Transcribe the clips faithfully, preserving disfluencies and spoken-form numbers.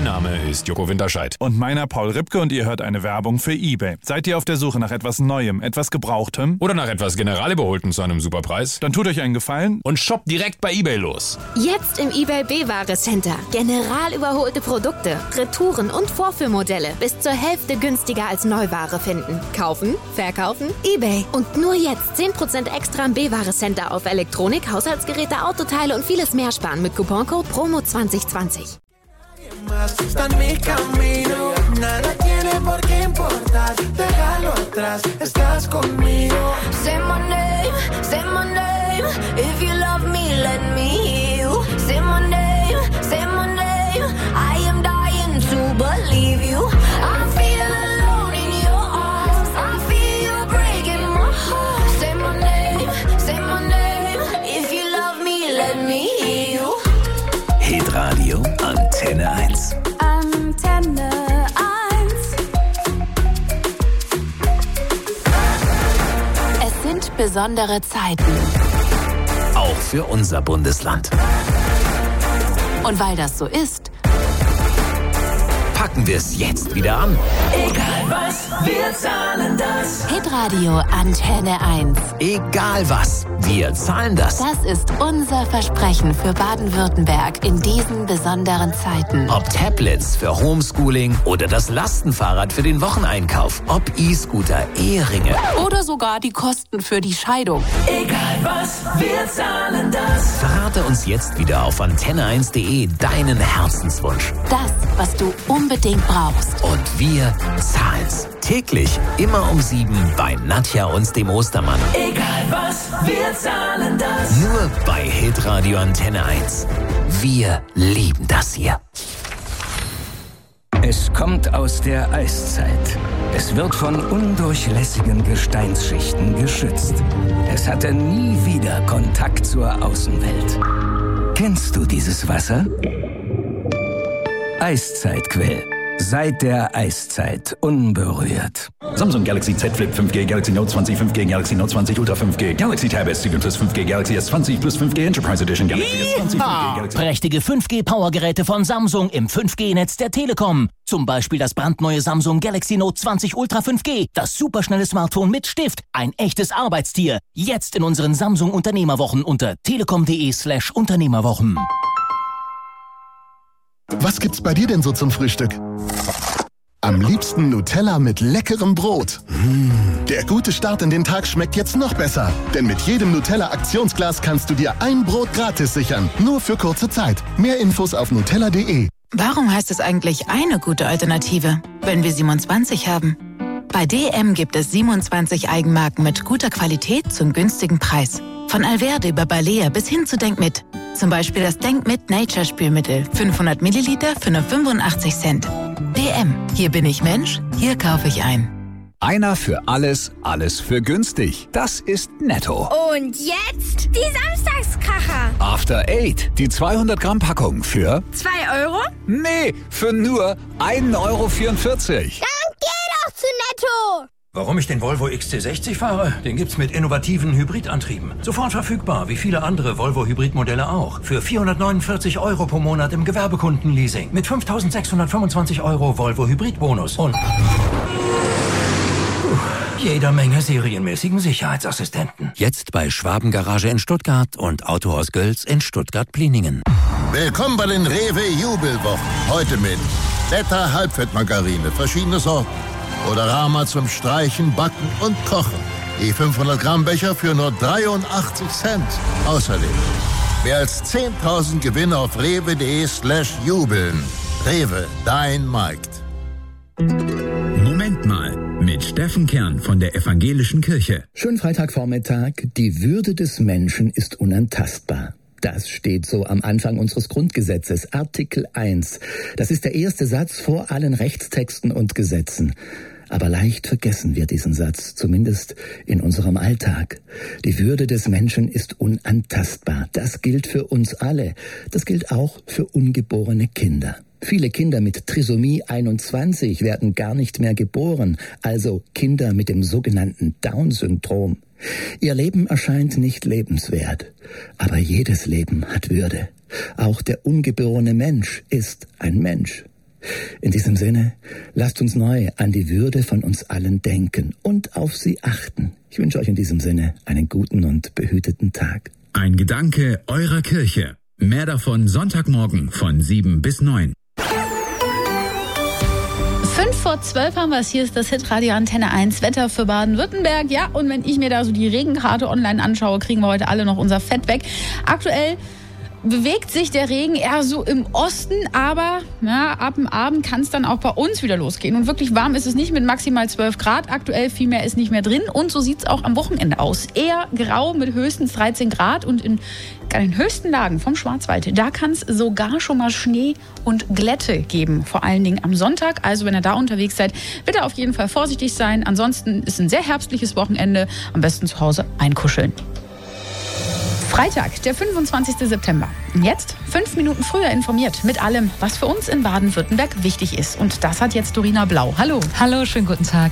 Mein Name ist Joko Winterscheid. Und meiner Paul Ripke und ihr hört eine Werbung für eBay. Seid ihr auf der Suche nach etwas Neuem, etwas Gebrauchtem? Oder nach etwas Generalüberholten zu einem Superpreis? Dann tut euch einen Gefallen und shoppt direkt bei eBay los. Jetzt im eBay B-Ware Center. General überholte Produkte, Retouren und Vorführmodelle bis zur Hälfte günstiger als Neuware finden. Kaufen, verkaufen, eBay. Und nur jetzt zehn Prozent extra im B-Ware Center auf Elektronik, Haushaltsgeräte, Autoteile und vieles mehr sparen mit Couponcode Promo zwanzig zwanzig. Está en mi camino, nada tiene por qué importar, déjalo atrás, estás conmigo. Say my name, say my name, if you love me, let me hear you. Say my name, say my name, I am dying to believe you. I feel alone in your arms, I feel you breaking my heart. Say my name, say my name, if you love me, let me hear you. Hitradio Antenne eins. Antenne eins. Es sind besondere Zeiten. Auch für unser Bundesland. Und weil das so ist, packen wir es jetzt wieder an. Egal was, wir zahlen das. Hitradio Antenne eins. Egal was, wir zahlen das. Das ist unser Versprechen für Baden-Württemberg in diesen besonderen Zeiten. Ob Tablets für Homeschooling oder das Lastenfahrrad für den Wocheneinkauf. Ob E-Scooter, Eheringe. Oder sogar die Kosten für die Scheidung. Egal was, wir zahlen das. Verrate uns jetzt wieder auf antenne eins punkt de deinen Herzenswunsch. Das, was du unbedingt brauchst. Und wir zahlen's. Täglich, immer um sieben bei Nadja und dem Ostermann. Egal was, wir zahlen das. Nur bei Hitradio Antenne eins. Wir lieben das hier. Es kommt aus der Eiszeit. Es wird von undurchlässigen Gesteinsschichten geschützt. Es hatte nie wieder Kontakt zur Außenwelt. Kennst du dieses Wasser? Eiszeitquell. Seit der Eiszeit unberührt. Samsung Galaxy Z Flip fünf G, Galaxy Note zwanzig fünf G, Galaxy Note zwanzig Ultra fünf G, Galaxy Tab S sieben plus fünf G, Galaxy S zwanzig plus fünf G Enterprise Edition, Galaxy S zwanzig fünf G, Galaxy... Prächtige fünf G-Powergeräte von Samsung im fünf G-Netz der Telekom. Zum Beispiel das brandneue Samsung Galaxy Note zwanzig Ultra fünf G. Das superschnelle Smartphone mit Stift. Ein echtes Arbeitstier. Jetzt in unseren Samsung Unternehmerwochen unter telekom.de slash Unternehmerwochen. Was gibt's bei dir denn so zum Frühstück? Am liebsten Nutella mit leckerem Brot. Mmh. Der gute Start in den Tag schmeckt jetzt noch besser. Denn mit jedem Nutella-Aktionsglas kannst du dir ein Brot gratis sichern. Nur für kurze Zeit. Mehr Infos auf nutella punkt de. Warum heißt es eigentlich eine gute Alternative, wenn wir siebenundzwanzig haben? Bei D M gibt es siebenundzwanzig Eigenmarken mit guter Qualität zum günstigen Preis. Von Alverde über Balea bis hin zu Denkmit. Zum Beispiel das Denkmit Nature Spülmittel. fünfhundert Milliliter für nur fünfundachtzig Cent. D M. Hier bin ich Mensch, hier kaufe ich ein. Einer für alles, alles für günstig. Das ist Netto. Und jetzt die Samstagskracher. After Eight, die zweihundert Gramm Packung für... zwei Euro? Nee, für nur ein Euro vierundvierzig. Dann geh doch zu Netto. Warum ich den Volvo X C sechzig fahre? Den gibt's mit innovativen Hybridantrieben. Sofort verfügbar, wie viele andere Volvo-Hybridmodelle auch. Für vierhundertneunundvierzig Euro pro Monat im Gewerbekundenleasing. Mit fünftausendsechshundertfünfundzwanzig Euro Volvo-Hybrid-Bonus. Und jeder Menge serienmäßigen Sicherheitsassistenten. Jetzt bei Schwabengarage in Stuttgart und Autohaus Gölz in Stuttgart-Pliningen. Willkommen bei den Rewe Jubelwochen. Heute mit Beta Halbfettmargarine, verschiedene Sorten. Oder Rama zum Streichen, Backen und Kochen. Die fünfhundert Gramm Becher für nur dreiundachtzig Cent. Außerdem mehr als zehntausend Gewinne auf rewe.de slash jubeln. Rewe, dein Markt. Moment mal, mit Steffen Kern von der Evangelischen Kirche. Schönen Freitagvormittag. Die Würde des Menschen ist unantastbar. Das steht so am Anfang unseres Grundgesetzes, Artikel eins. Das ist der erste Satz vor allen Rechtstexten und Gesetzen. Aber leicht vergessen wir diesen Satz, zumindest in unserem Alltag. Die Würde des Menschen ist unantastbar. Das gilt für uns alle. Das gilt auch für ungeborene Kinder. Viele Kinder mit Trisomie einundzwanzig werden gar nicht mehr geboren, also Kinder mit dem sogenannten Down-Syndrom. Ihr Leben erscheint nicht lebenswert, aber jedes Leben hat Würde. Auch der ungeborene Mensch ist ein Mensch. In diesem Sinne, lasst uns neu an die Würde von uns allen denken und auf sie achten. Ich wünsche euch in diesem Sinne einen guten und behüteten Tag. Ein Gedanke eurer Kirche. Mehr davon Sonntagmorgen von sieben bis neun. Fünf vor zwölf haben wir es. Hier ist das Hitradio Antenne eins Wetter für Baden-Württemberg. Ja, und wenn ich mir da so die Regenkarte online anschaue, kriegen wir heute alle noch unser Fett weg. Aktuell bewegt sich der Regen eher so im Osten, aber ja, ab dem Abend kann es dann auch bei uns wieder losgehen. Und wirklich warm ist es nicht mit maximal zwölf Grad. Aktuell viel mehr ist nicht mehr drin. Und so sieht es auch am Wochenende aus. Eher grau mit höchstens dreizehn Grad. Und in den höchsten Lagen vom Schwarzwald, da kann es sogar schon mal Schnee und Glätte geben. Vor allen Dingen am Sonntag. Also wenn ihr da unterwegs seid, bitte auf jeden Fall vorsichtig sein. Ansonsten ist ein sehr herbstliches Wochenende. Am besten zu Hause einkuscheln. Freitag, der fünfundzwanzigster September. Und jetzt fünf Minuten früher informiert mit allem, was für uns in Baden-Württemberg wichtig ist. Und das hat jetzt Dorina Blau. Hallo. Hallo, schönen guten Tag.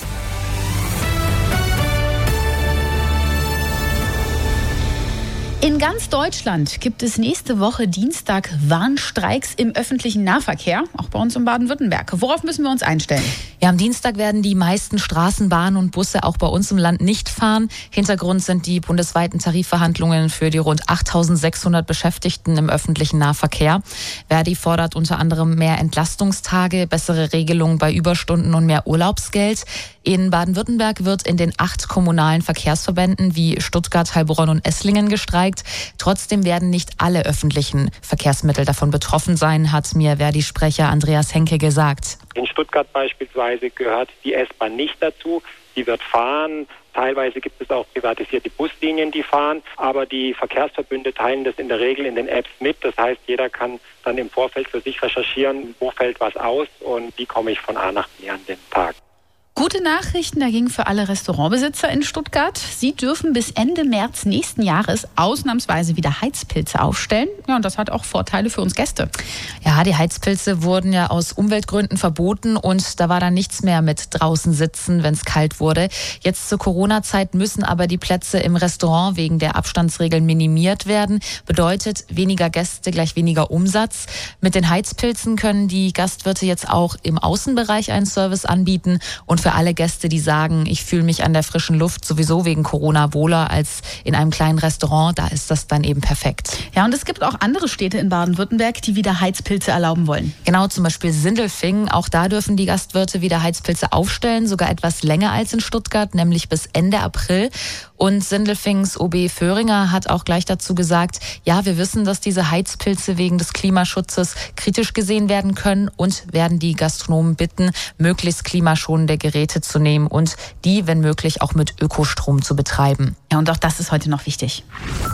In ganz Deutschland gibt es nächste Woche Dienstag Warnstreiks im öffentlichen Nahverkehr, auch bei uns in Baden-Württemberg. Worauf müssen wir uns einstellen? Ja, am Dienstag werden die meisten Straßenbahnen und Busse auch bei uns im Land nicht fahren. Hintergrund sind die bundesweiten Tarifverhandlungen für die rund achttausendsechshundert Beschäftigten im öffentlichen Nahverkehr. Verdi fordert unter anderem mehr Entlastungstage, bessere Regelungen bei Überstunden und mehr Urlaubsgeld. In Baden-Württemberg wird in den acht kommunalen Verkehrsverbänden wie Stuttgart, Heilbronn und Esslingen gestreikt. Trotzdem werden nicht alle öffentlichen Verkehrsmittel davon betroffen sein, hat mir Verdi-Sprecher Andreas Henke gesagt. In Stuttgart beispielsweise gehört die S-Bahn nicht dazu. Die wird fahren. Teilweise gibt es auch privatisierte Buslinien, die fahren. Aber die Verkehrsverbünde teilen das in der Regel in den Apps mit. Das heißt, jeder kann dann im Vorfeld für sich recherchieren, wo fällt was aus und wie komme ich von A nach B an den Tag. Gute Nachrichten dagegen für alle Restaurantbesitzer in Stuttgart. Sie dürfen bis Ende März nächsten Jahres ausnahmsweise wieder Heizpilze aufstellen. Ja, und das hat auch Vorteile für uns Gäste. Ja, die Heizpilze wurden ja aus Umweltgründen verboten und da war dann nichts mehr mit draußen sitzen, wenn es kalt wurde. Jetzt zur Corona-Zeit müssen aber die Plätze im Restaurant wegen der Abstandsregeln minimiert werden. Bedeutet weniger Gäste gleich weniger Umsatz. Mit den Heizpilzen können die Gastwirte jetzt auch im Außenbereich einen Service anbieten und für alle Gäste, die sagen, ich fühle mich an der frischen Luft sowieso wegen Corona wohler als in einem kleinen Restaurant, da ist das dann eben perfekt. Ja, und es gibt auch andere Städte in Baden-Württemberg, die wieder Heizpilze erlauben wollen. Genau, zum Beispiel Sindelfingen. Auch da dürfen die Gastwirte wieder Heizpilze aufstellen, sogar etwas länger als in Stuttgart, nämlich bis Ende April. Und Sindelfingens O B Föhringer hat auch gleich dazu gesagt, ja, wir wissen, dass diese Heizpilze wegen des Klimaschutzes kritisch gesehen werden können und werden die Gastronomen bitten, möglichst klimaschonende Geräte zu nehmen und die, wenn möglich, auch mit Ökostrom zu betreiben. Ja, und auch das ist heute noch wichtig.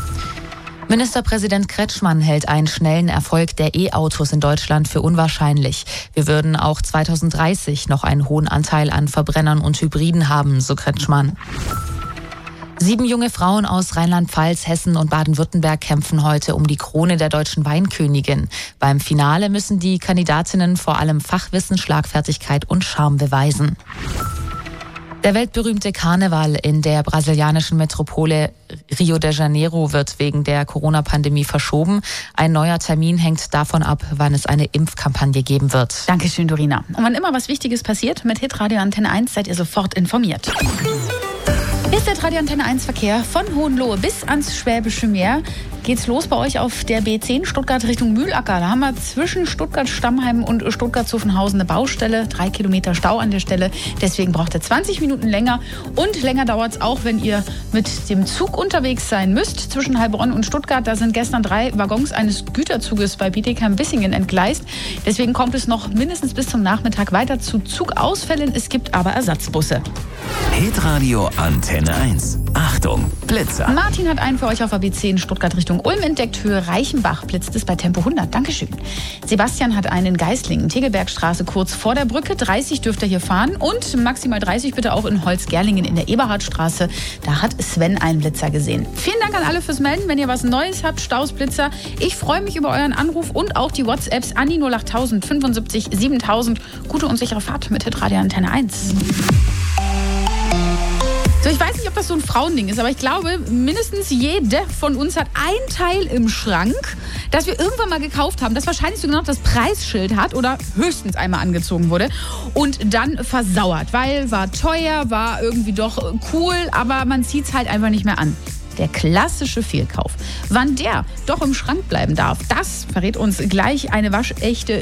Ministerpräsident Kretschmann hält einen schnellen Erfolg der E-Autos in Deutschland für unwahrscheinlich. Wir würden auch zweitausenddreißig noch einen hohen Anteil an Verbrennern und Hybriden haben, so Kretschmann. Sieben junge Frauen aus Rheinland-Pfalz, Hessen und Baden-Württemberg kämpfen heute um die Krone der deutschen Weinkönigin. Beim Finale müssen die Kandidatinnen vor allem Fachwissen, Schlagfertigkeit und Charme beweisen. Der weltberühmte Karneval in der brasilianischen Metropole Rio de Janeiro wird wegen der Corona-Pandemie verschoben. Ein neuer Termin hängt davon ab, wann es eine Impfkampagne geben wird. Dankeschön, Dorina. Und wann immer was Wichtiges passiert, mit Hitradio Antenne eins seid ihr sofort informiert. Hier ist der Radio Antenne eins Verkehr von Hohenlohe bis ans Schwäbische Meer. Geht's los bei euch auf der B zehn Stuttgart Richtung Mühlacker. Da haben wir zwischen Stuttgart-Stammheim und Stuttgart-Zuffenhausen eine Baustelle. Drei Kilometer Stau an der Stelle. Deswegen braucht ihr zwanzig Minuten länger. Und länger dauert's auch, wenn ihr mit dem Zug unterwegs sein müsst. Zwischen Heilbronn und Stuttgart, da sind gestern drei Waggons eines Güterzuges bei Bietigheim-Bissingen entgleist. Deswegen kommt es noch mindestens bis zum Nachmittag weiter zu Zugausfällen. Es gibt aber Ersatzbusse. Hitradio Antenne eins. Achtung, Blitzer. Martin hat einen für euch auf der B zehn Stuttgart Richtung Ulm entdeckt. Höhe Reichenbach blitzt es bei Tempo hundert. Dankeschön. Sebastian hat einen in Geislingen. Tegelbergstraße kurz vor der Brücke. dreißig dürft ihr hier fahren. Und maximal dreißig bitte auch in Holzgerlingen in der Eberhardstraße. Da hat Sven einen Blitzer gesehen. Vielen Dank an alle fürs Melden. Wenn ihr was Neues habt, Staus, Blitzer. Ich freue mich über euren Anruf und auch die WhatsApps an die null acht null null fünfundsiebzig siebentausend. Gute und sichere Fahrt mit Hitradio Antenne eins. So, ich weiß nicht, ob das so ein Frauending ist, aber ich glaube, mindestens jede von uns hat ein Teil im Schrank, das wir irgendwann mal gekauft haben, das wahrscheinlich sogar noch das Preisschild hat oder höchstens einmal angezogen wurde und dann versauert, weil war teuer, war irgendwie doch cool, aber man zieht es halt einfach nicht mehr an. Der klassische Fehlkauf. Wann der doch im Schrank bleiben darf, das verrät uns gleich eine waschechte